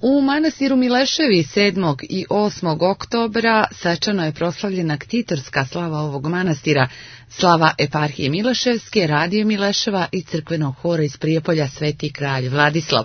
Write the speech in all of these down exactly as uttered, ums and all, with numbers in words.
U manastiru Mileševi sedmog i osmog oktobra svečano je proslavljena ktitorska slava ovog manastira, slava eparhije Mileševske, radije Mileševa i crkvenog hora iz Prijepolja Sveti kralj Vladislav.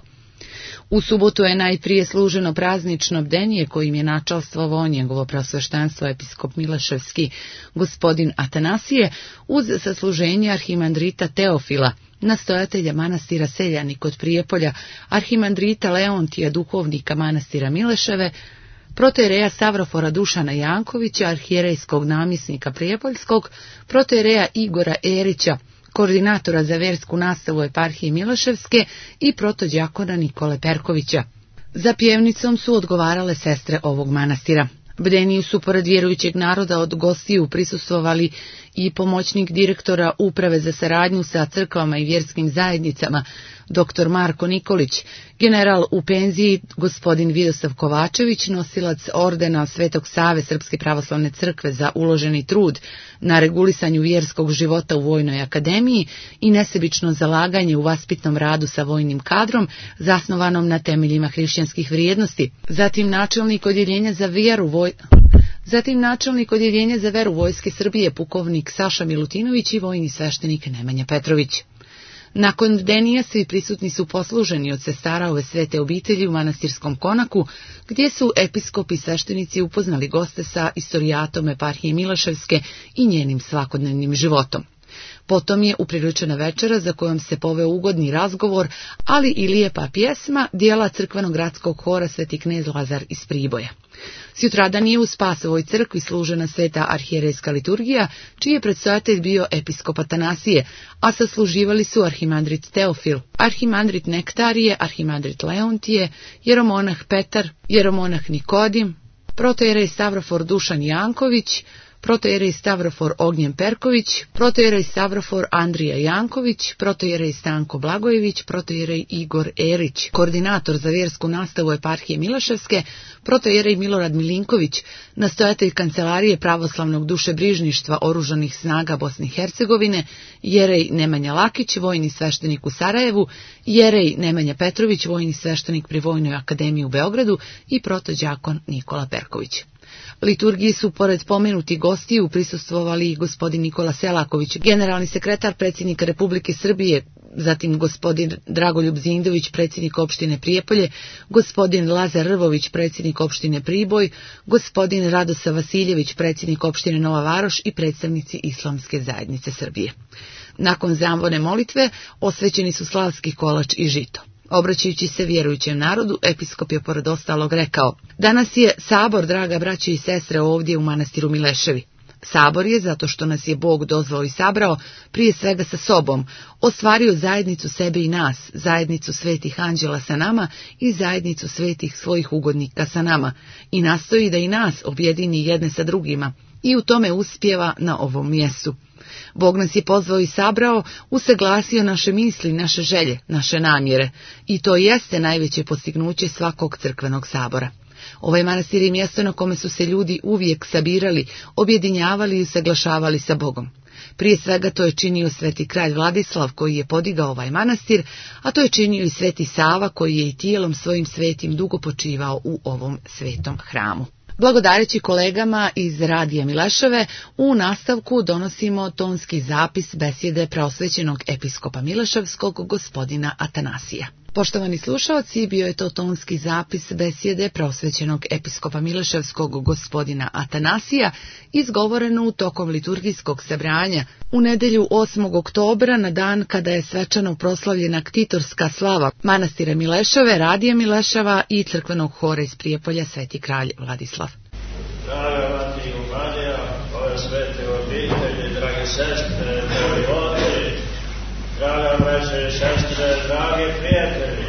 U subotu je najprije služeno praznično bdenje kojim je načalstvovao njegovo preosveštenstvo episkop Mileševski gospodin Atanasije uz sasluženje arhimandrita Teofila, nastojatelja manastira Seljani kod Prijepolja, arhimandrita Leontija, duhovnika manastira Mileševe, protojereja Savrofora Dušana Jankovića, arhijerejskog namjesnika Prijepoljskog, protojereja Igora Erića, koordinatora za versku nastavu eparhije Mileševske i protođakona Nikole Perkovića. Za pjevnicom su odgovarale sestre ovog manastira. Bdeniju su pored vjerujućeg naroda od gostiju prisustvovali i pomoćnik direktora Uprave za saradnju sa crkvama i vjerskim zajednicama, doktor Marko Nikolić, general u penziji gospodin Vidosav Kovačević, nosilac ordena Svetog Save Srpske pravoslavne crkve za uloženi trud na regulisanju vjerskog života u Vojnoj akademiji i nesebično zalaganje u vaspitnom radu sa vojnim kadrom zasnovanom na temeljima hrišćanskih vrijednosti, zatim načelnik odjeljenja za vjeru voj... Zatim načelnik odjeljenja za veru Vojske Srbije pukovnik Saša Milutinović i vojni sveštenik Nemanja Petrović. Nakon bdenija svi prisutni su posluženi od sestara ove svete obitelji u manastirskom konaku, gdje su episkopi i sveštenici upoznali goste sa istorijatom eparhije Mileševske i njenim svakodnevnim životom. Potom je upriličena večera za kojom se poveo ugodni razgovor, ali i lijepa pjesma dijela crkvenog gradskog hora Sveti knez Lazar iz Priboja. Sjutradan je u Spasovoj crkvi služena sveta arhijerejska liturgija, čiji je predstojatelj bio episkop Atanasije, a sasluživali su arhimandrit Teofil, arhimandrit Nektarije, arhimandrit Leontije, jeromonah Petar, jeromonah Nikodim, protojerej Stavrofor Dušan Janković, protojerej Stavrofor Ognjen Perković, protojerej Stavrofor Andrija Janković, protojerej Stanko Blagojević, protojerej Igor Erić, koordinator za vjersku nastavu eparhije Mileševske, protojerej Milorad Milinković, nastojatelj kancelarije pravoslavnog dušebrižništva oružanih snaga Bosne i Hercegovine, jerej Nemanja Lakić, vojni sveštenik u Sarajevu, jerej Nemanja Petrović, vojni sveštenik pri Vojnoj akademiji u Beogradu i protođakon Nikola Perković. Liturgiji su pored pomenutih gostiju prisustvovali i gospodin Nikola Selaković, generalni sekretar predsjednika Republike Srbije, zatim gospodin Dragoljub Zindović, predsjednik opštine Prijepolje, gospodin Lazar Rvović, predsjednik opštine Priboj, gospodin Radosav Vasiljević, predsjednik opštine Nova Varoš i predstavnici Islamske zajednice Srbije. Nakon zamvone molitve osvećeni su slavski kolač i žito. Obraćajući se vjerujućem narodu, episkop je pored ostalog rekao: danas je sabor, draga braće i sestre, ovdje u manastiru Mileševi. Sabor je zato što nas je Bog dozvao i sabrao, prije svega sa sobom, ostvario zajednicu sebe i nas, zajednicu svetih anđela sa nama i zajednicu svetih svojih ugodnika sa nama, i nastoji da i nas objedini jedne sa drugima, i u tome uspijeva na ovom mjestu. Bog nas je pozvao i sabrao, usaglasio naše misli, naše želje, naše namjere, i to jeste najveće postignuće svakog crkvenog sabora. Ovaj manastir je mjesto na kome su se ljudi uvijek sabirali, objedinjavali i usaglašavali sa Bogom. Prije svega to je činio sveti kralj Vladislav koji je podigao ovaj manastir, a to je činio i sveti Sava koji je i tijelom svojim svetim dugo počivao u ovom svetom hramu. Blagodareći kolegama iz Radija Mileševe, u nastavku donosimo tonski zapis besjede preosvećenog episkopa Mileševskog gospodina Atanasija. Poštovani slušalci, bio je to tonski zapis besjede preosvećenog episkopa Mileševskog gospodina Atanasija, izgovorenu tokom liturgijskog sabranja u nedjelju osmog oktobra, na dan kada je svečano proslavljena ktitorska slava manastira Mileševe, Radija Mileševa i crkvenog hora iz Prijepolja Sveti kralj Vladislav. Draga Mati Marija, ove svete obitelji, drage sestre, dragi oci, draga braće i sestre, dragi prijatelji,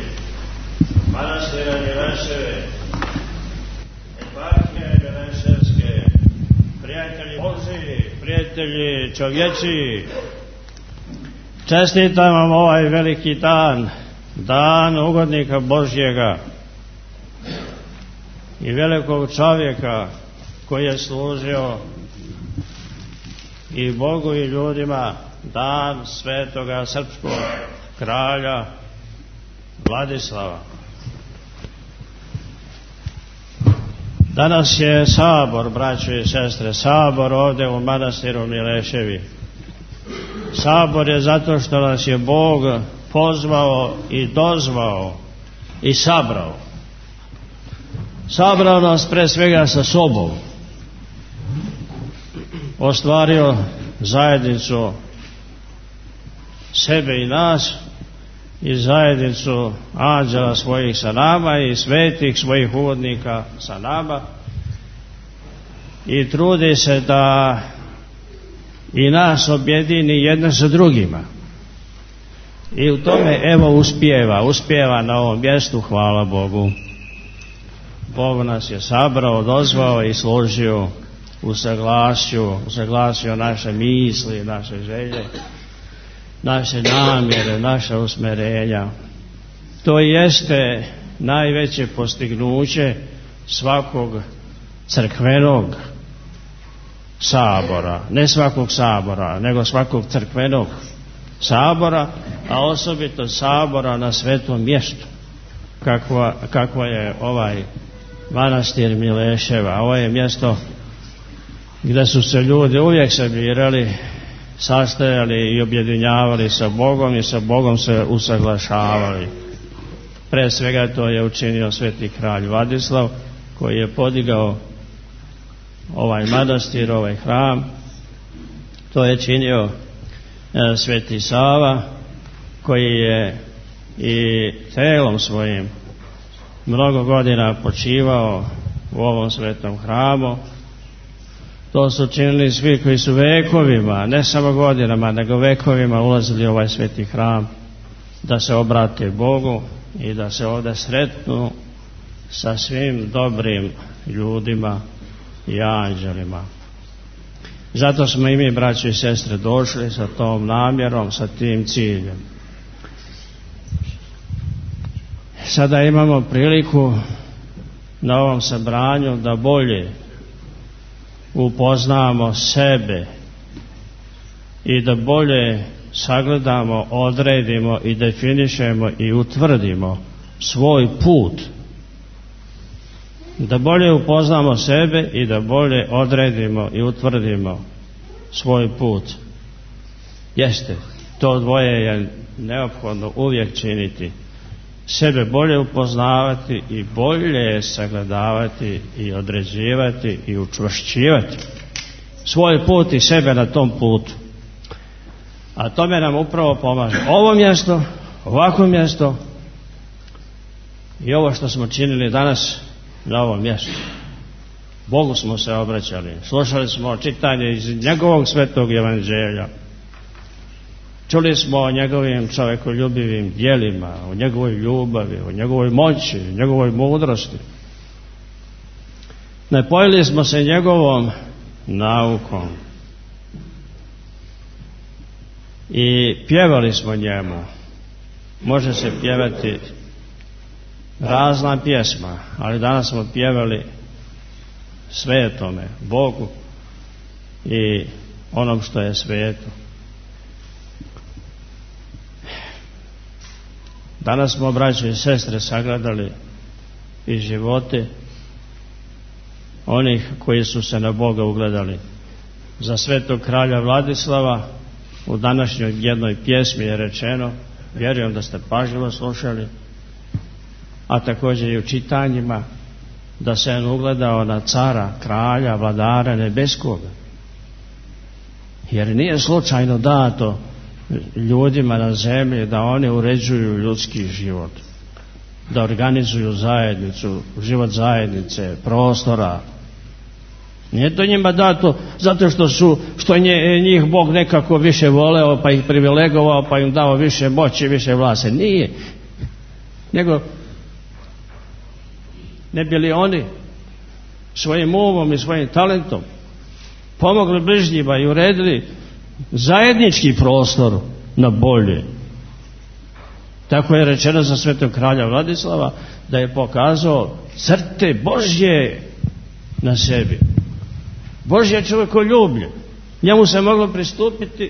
manastira Mileševe, eparhije Mileševske, prijatelji Božji, prijatelji čovječiji, čestitam vam ovaj veliki dan, dan ugodnika Božjega i velikog čovjeka koji je služio i Bogu i ljudima, dan svetoga srpskog kralja Vladislava. Danas je sabor, braćo i sestre, sabor ovdje u manastiru Mileševi. Sabor je zato što nas je Bog pozvao i dozvao i sabrao. Sabrao nas pre svega sa sobom. Ostvario zajednicu sebe i nas i zajednicu anđela svojih sa nama i svetih svojih uvodnika sa nama i trudi se da i nas objedini jedno sa drugima. I u tome evo uspijeva, uspijeva na ovom mjestu, hvala Bogu. Bog nas je sabrao, dozvao i složio u saglasju, usaglasio naše misli, naše želje, naše namjere, naša usmjerenja. To jeste najveće postignuće svakog crkvenog sabora, ne svakog sabora, nego svakog crkvenog sabora, a osobito sabora na svetom mjestu, kakva, kakva je ovaj manastir Mileševa. Ovo je mjesto gdje su se ljudi uvijek sabirali, sastajali i objedinjavali sa Bogom i sa Bogom se usaglašavali. Pre svega to je učinio sveti kralj Vladislav, koji je podigao ovaj manastir, ovaj hram. To je činio e, sveti Sava, koji je i telom svojim mnogo godina počivao u ovom svetom hramu. To su činili svi koji su vekovima, ne samo godinama, nego vekovima ulazili u ovaj sveti hram da se obrate Bogu i da se ovdje sretnu sa svim dobrim ljudima i anđelima. Zato smo i mi, braćo i sestre, došli sa tom namjerom, sa tim ciljem. Sada imamo priliku na ovom sabranju da bolje upoznamo sebe i da bolje sagledamo, odredimo i definišemo i utvrdimo svoj put. Da bolje upoznamo sebe i da bolje odredimo i utvrdimo svoj put. Jeste, to dvoje je neophodno uvijek činiti. Sebe bolje upoznavati i bolje sagledavati i određivati i učvršćivati svoj put i sebe na tom putu. A tome nam upravo pomaže ovo mjesto, ovako mjesto i ovo što smo činili danas na ovom mjestu. Bogu smo se obraćali, slušali smo čitanje iz njegovog svetog evanđelja. Čuli smo o njegovim čovjekoljubivim djelima, o njegovoj ljubavi, o njegovoj moći, o njegovoj mudrosti. Napojili smo se njegovom naukom i pjevali smo njemu. Može se pjevati razna pjesma, ali danas smo pjevali svetome, Bogu i onom što je sveto. Danas smo, braćo i sestre, sagledali i živote onih koji su se na Boga ugledali. Za svetog kralja Vladislava u današnjoj jednoj pjesmi je rečeno, vjerujem da ste pažljivo slušali, a također i u čitanjima, da se on ugledao na cara, kralja, vladara nebeskoga. Jer nije slučajno dato ljudima na zemlji da oni uređuju ljudski život, da organizuju zajednicu, život zajednice, prostora. Nije to njima dato zato što su, što nje, njih Bog nekako više voleo, pa ih privilegovao, pa im dao više moći, više vlasti. Nije. Nego ne bi li oni svojim umom i svojim talentom pomogli bližnjima i uredili zajednički prostor na bolje. Tako je rečeno za svetog kralja Vladislava, da je pokazao crte Božje na sebi. Božje čovjekoljublje. Njemu se moglo pristupiti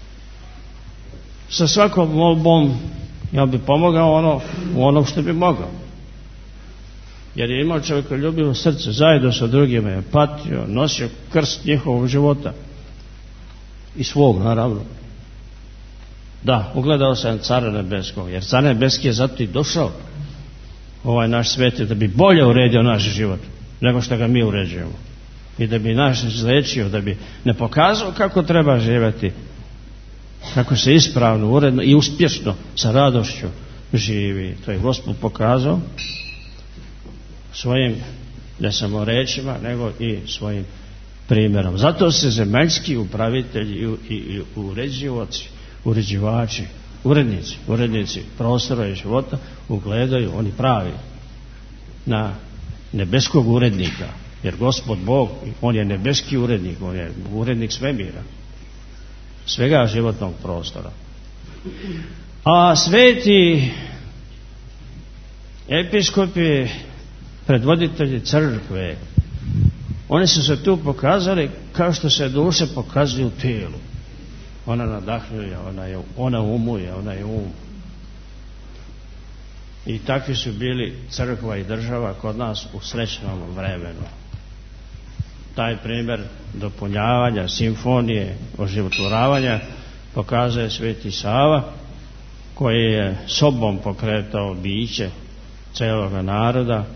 sa svakom molbom, ja bi pomogao ono, u onom što bi mogao. jer je imao čovjekoljubivo srce, zajedno sa drugima je patio, nosio krst njihovog života i svog, naravno. Da, ugledao sam cara nebeskog, jer car nebeski je zato i došao ovaj naš svijet da bi bolje uredio naš život nego što ga mi uređujemo i da bi naš izlečio, da bi ne pokazao kako treba živjeti, kako se ispravno, uredno i uspješno sa radošću živi. To je Gospod pokazao svojim ne samo rečima nego i svojim primjerom. Zato se zemaljski upravitelji i, i uređivači, uređivači, urednici, urednici prostora i života ugledaju, oni pravi, na nebeskog urednika, jer Gospod Bog, on je nebeski urednik, on je urednik svemira, svega životnog prostora. A sveti episkopi, predvoditelji crkve, oni su se tu pokazali kao što se duše pokazuju u tijelu. Ona nadahnjuje, ona, je, ona umuje, ona je um. I takvi su bili crkva i država kod nas u srećnom vremenu. Taj primjer dopunjavanja, simfonije, oživotvoravanja pokazuje sveti Sava, koji je sobom pokretao biće cijeloga naroda,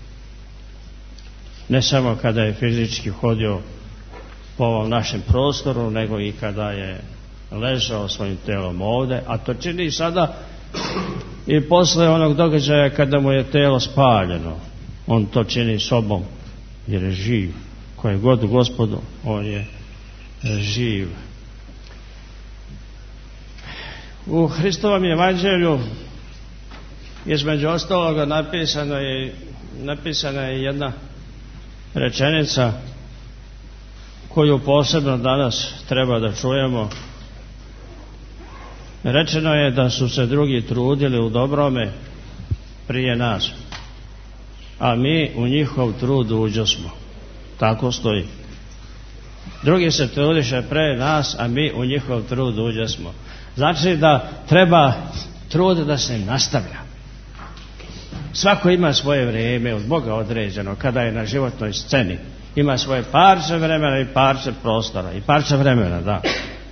ne samo kada je fizički hodio po ovom našem prostoru, nego i kada je ležao svojim telom ovdje, a to čini i sada i posle onog događaja kada mu je telo spaljeno. On to čini sobom jer je živ. Koje god Gospodu, on je živ. U Hristovom evanđelju između ostaloga napisano je, napisana je jedna rečenica koju posebno danas treba da čujemo. Rečeno je da su se drugi trudili u dobrome prije nas, a mi u njihov trud uđosmo. Tako stoji. Drugi se trudiše pre nas, a mi u njihov trud uđosmo. Znači da treba trud da se nastavlja. Svako ima svoje vrijeme od Boga određeno kada je na životnoj sceni. Ima svoje parče vremena i parče prostora i parče vremena, da.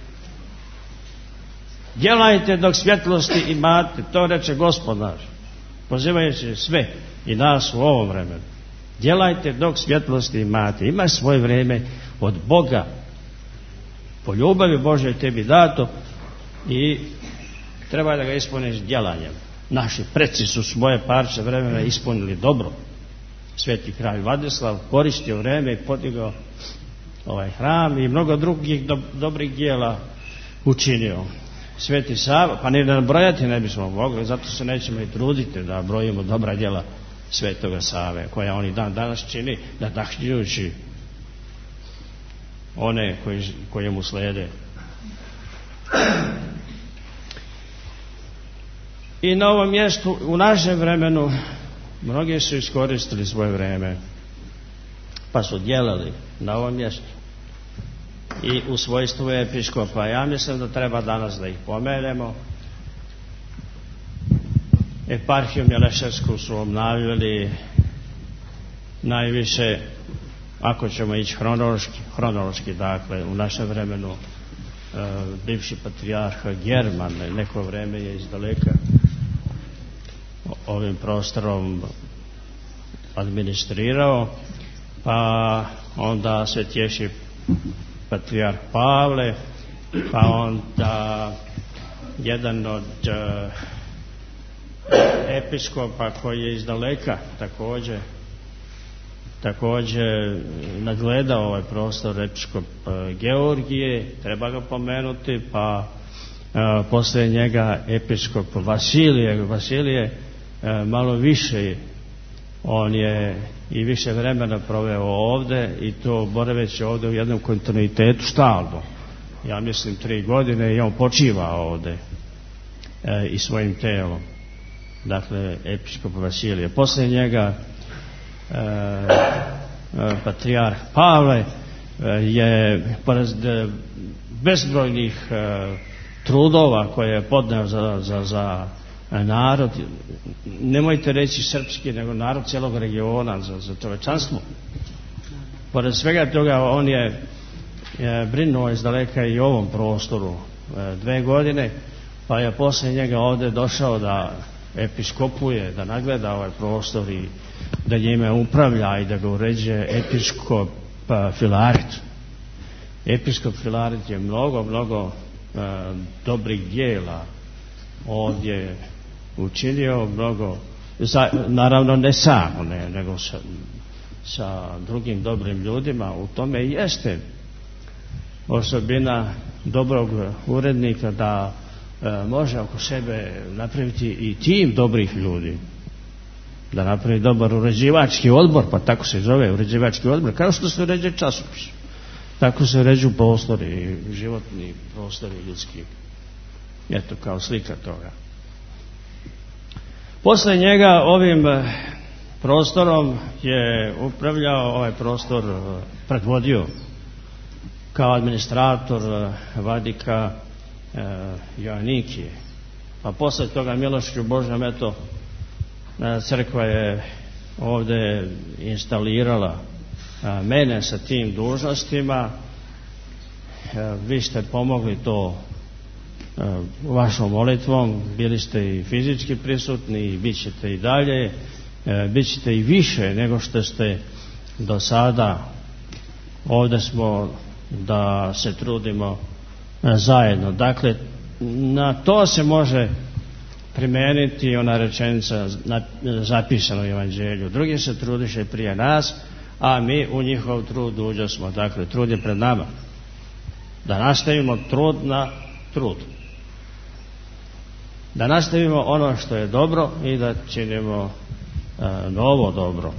Djelajte dok svjetlosti imate, to reče Gospod naš, pozivajući sve i nas u ovom vremenu. Djelajte dok svjetlosti imate. Ima svoje vrijeme od Boga, po ljubavi Božoj tebi dato i treba da ga ispuniš djelanjem. Naši preci su svoje parče vremena ispunili dobro. Sveti kralj Vladislav koristio vrijeme i podigao ovaj hram i mnogo drugih do, dobrih djela učinio. Sveti Sava, pa ni da nabrojati ne bismo mogli, zato se nećemo i truditi da brojimo dobra djela Svetoga Save, koja on i dan danas čini, nadahnjujući one koji, koji mu slijede. I na ovom mjestu, u našem vremenu, mnogi su iskoristili svoje vrijeme, pa su djelali na ovom mjestu. I u svojstvu episkopa, ja mislim da treba danas da ih pomenemo. Eparhiju Mileševsku su obnavljali najviše, ako ćemo ići hronološki, hronološki dakle, u našem vremenu e, bivši patrijarh German neko vrijeme je izdaleka ovim prostorom administrirao, pa onda svetjejši patrijarh Pavle, pa onda jedan od uh, episkopa koji je izdaleka također također nadgledao ovaj prostor, episkop uh, Georgije, treba ga pomenuti, pa uh, poslije njega episkop Vasilije. Vasilije uh, malo više, on je i više vremena proveo ovdje i to boraveći ovdje u jednom kontinuitetu stalno. Ja mislim tri godine i on počiva ovdje e, i svojim telom. Dakle, episkop Vasilije. Poslije njega e, e, patrijarh Pavle e, je pored bezbrojnih e, trudova koje je podneo za, za, za narod, nemojte reći srpski, nego narod cijelog regiona za, za čovečanstvo. Pored svega toga on je, je brinuo izdaleka i ovom prostoru e, dve godine, pa je poslije njega ovdje došao da episkopuje, da nagleda ovaj prostor i da njime upravlja i da ga uređuje episkop Filaret. Episkop Filaret je mnogo, mnogo e, dobrih dijela ovdje učinio, mnogo, za, naravno ne samo, ne, nego sa, sa drugim dobrim ljudima. U tome i jeste osobina dobrog urednika da e, može oko sebe napraviti i tim dobrih ljudi, da napravi dobar uređivački odbor, pa tako se zove uređivački odbor, kao što se uređuje časopis, tako se uređuju prostori, životni prostori ljudski. Eto, kao slika toga. Poslije njega ovim prostorom je upravljao, ovaj prostor predvodio kao administrator vladika e, Joanikije. Pa poslije toga Milošću Božjem, eto, crkva je ovdje instalirala a, mene sa tim dužnostima. A, vi ste pomogli to a, vašom molitvom, bili ste i fizički prisutni i bit ćete i dalje, a, bit ćete i više nego što ste do sada. Ovdje smo da se trudimo a, zajedno. Dakle, na to se može primijeniti ona rečenica zapisana u Evanđelju. Drugi se trudiše prije nas, a mi u njihov trud uđosmo. Dakle, trud je pred nama. Da nastavimo trud na trud. Da nastavimo ono što je dobro i da činimo e, novo dobro.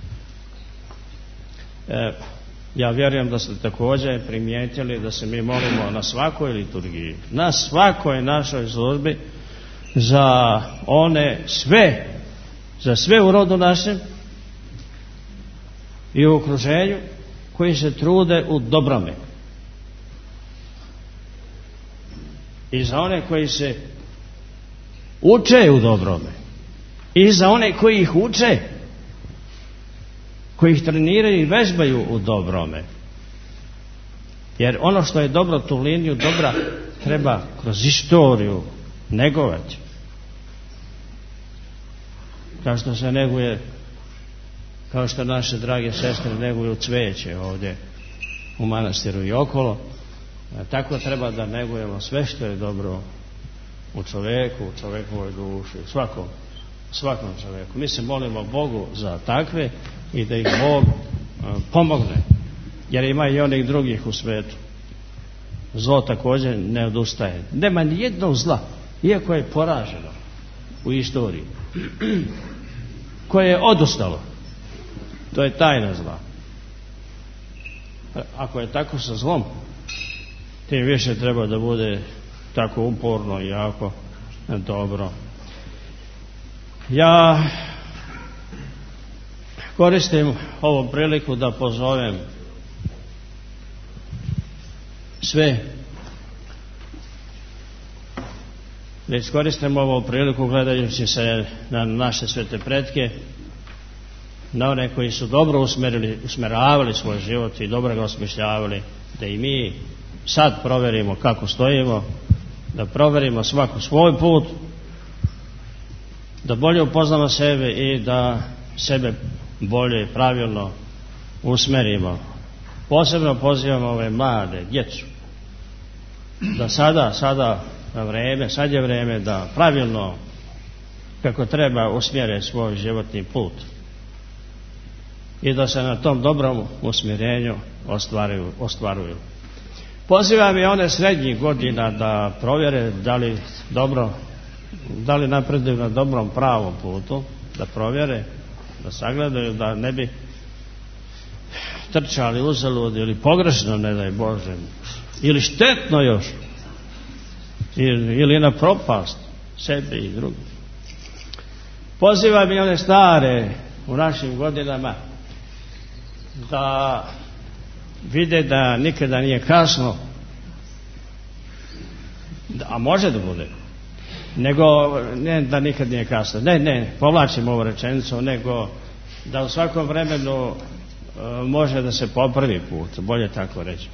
E, ja vjerujem da ste također primijetili da se mi molimo na svakoj liturgiji, na svakoj našoj službi, za one sve, za sve u rodu našem i u okruženju koji se trude u dobrome. I za one koji se uče u dobrome. I za one koji ih uče, koji ih treniraju i vežbaju u dobrome. Jer ono što je dobro, tu liniju dobra treba kroz istoriju negovati. Kao što se neguje, kao što naše drage sestre neguju cveće ovdje u manastiru i okolo, tako treba da negujemo sve što je dobro u čovjeku, u čovjekovoj duši, u svakom, svakom čovjeku. Mi se molimo Bogu za takve i da ih Bog pomogne, jer ima i onih drugih u svijetu. Zlo također ne odustaje. Nema ni jednog zla, iako je poraženo u istoriji, koje je odustalo. To je tajna zla. Ako je tako sa zlom, tim više treba da bude tako uporno i jako dobro. Ja koristim ovu priliku da pozovem sve, da iskoristim ovu priliku gledajući se na naše svete pretke, na one koji su dobro usmerili, usmeravali svoj život i dobro ga osmišljavali, da i mi sad provjerimo kako stojimo, da provjerimo svako svoj put, da bolje upoznamo sebe i da sebe bolje i pravilno usmerimo. Posebno pozivamo ove mlade, djecu, da sada, sada vreme, sad je vreme da pravilno, kako treba, usmjere svoj životni put i da se na tom dobrom usmjerenju ostvaruju, ostvaruju. Pozivam i one srednjih godina da provjere da li dobro, da li napreduju na dobrom pravom putu, da provjere, da sagledaju, da ne bi trčali uzalud ili pogrešno, ne daj Bože, ili štetno još, ili, ili na propast sebi i drugim. Pozivam i one stare u našim godinama da vide da nikada nije kasno, a može da bude, nego, ne da nikad nije kasno, ne, ne, povlačim ovu rečenicu, nego da u svakom vremenu uh, može da se popravi put, bolje tako reći.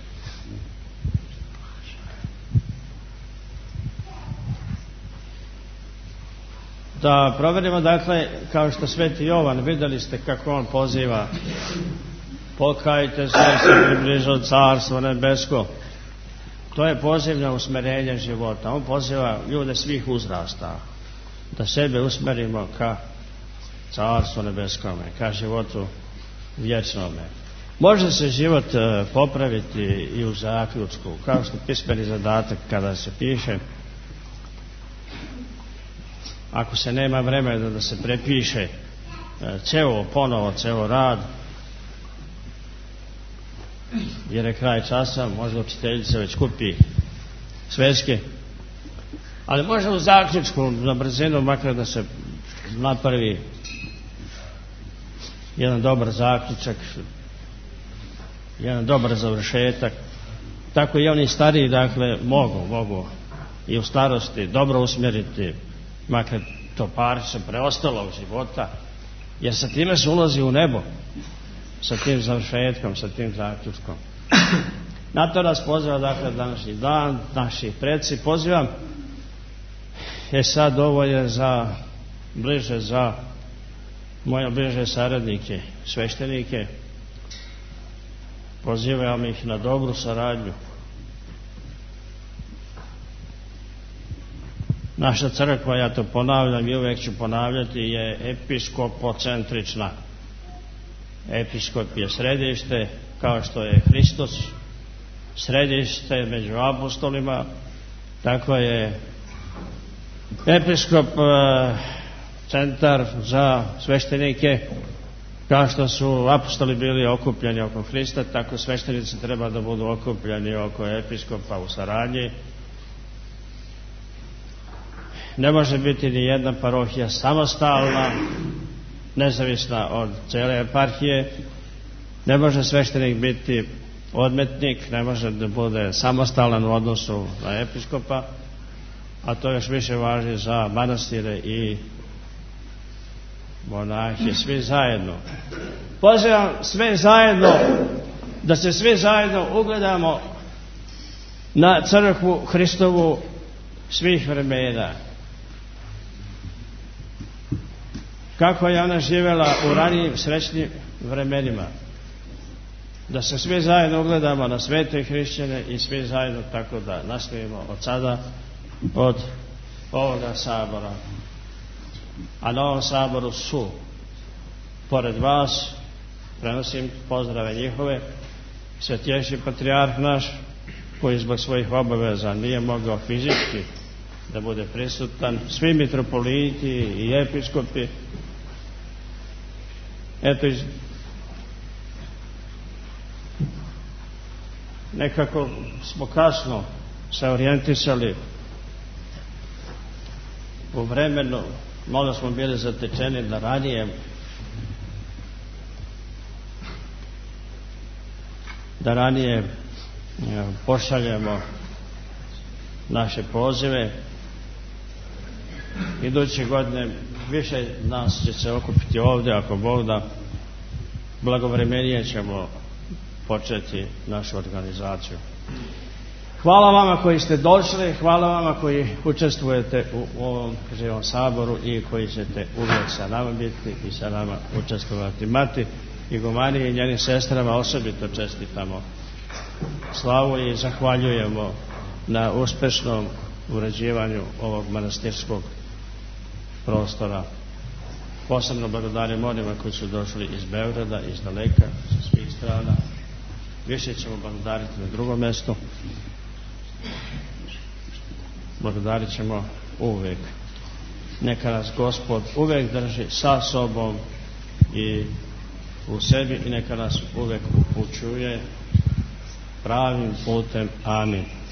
Da provjerimo, dakle, kao što Sveti Jovan, vidjeli ste kako on poziva: pokajte se, se približilo carstvo nebesko. To je poziv na usmjerenje života. On poziva ljude svih uzrasta da sebe usmerimo ka carstvu nebeskome, ka životu vječnome. Može se život popraviti i u zaključku, kao što pismeni zadatak kada se piše. Ako se nema vremena da se prepiše ceo ponovo, ceo rad, jer je kraj časa, možda učiteljica već kupi sveske, ali može u zaključku na brzinu makar da se napravi jedan dobar zaključak, jedan dobar završetak. Tako i oni stariji, dakle, mogu, mogu i u starosti dobro usmjeriti makar to parče preostalog života, jer sa time se ulazi u nebo, sa tim završetkom, sa tim zaključkom. Na to nas poziva, dakle, današnji dan, naši preci. Pozivam, je sad ovo je za bliže za moje bliže saradnike, sveštenike. Pozivam ih na dobru saradnju. Naša crkva, ja to ponavljam i uvijek ću ponavljati, je episkopocentrična. Episkop je središte, kao što je Hristos središte među apostolima, tako je episkop e, centar za sveštenike. Kao što su apostoli bili okupljeni oko Hrista, tako sveštenici treba da budu okupljeni oko episkopa u saradnji. Ne može biti ni jedna parohija samostalna, nezavisna od cijele eparhije. Ne može sveštenik biti odmetnik, ne može da bude samostalan u odnosu na episkopa, a to još više važi za manastire i monahije, svi zajedno. Pozivam sve zajedno da se svi zajedno ugledamo na crkvu Hristovu svih vremena. Kako je ona živjela u ranijim srećnim vremenima. Da se svi zajedno ugledamo na svete hrišćane i svi zajedno tako da nastavimo od sada, od ovoga sabora. A na ovom saboru su pored vas, prenosim pozdrave njihove, svetjejši patrijarh naš, koji zbog svojih obaveza nije mogao fizički da bude prisutan, svi mitropoliti i episkopi. Eto, nekako smo kasno se orijentisali u vremenu, malo smo bili zatečeni da ranije da ranije pošaljemo naše pozive. Iduće godine više nas će se okupiti ovdje, ako Bog da, blagovremenije ćemo početi našu organizaciju. Hvala vama koji ste došli, hvala vama koji učestvujete u ovom živom saboru i koji ćete uvijek sa nama biti i sa nama učestvovati. Mati Igumaniji i njenim sestrama osobito čestitamo slavu i zahvaljujemo na uspešnom uređivanju ovog manastirskog prostora. Posebno blagodarim onima koji su došli iz Beograda, iz daleka, sa svih strana. Više ćemo blagodariti na drugom mjestu. Blagodarit ćemo uvijek. Neka nas Gospod uvijek drži sa sobom i u sebi i neka nas uvijek upućuje pravim putem. Amin.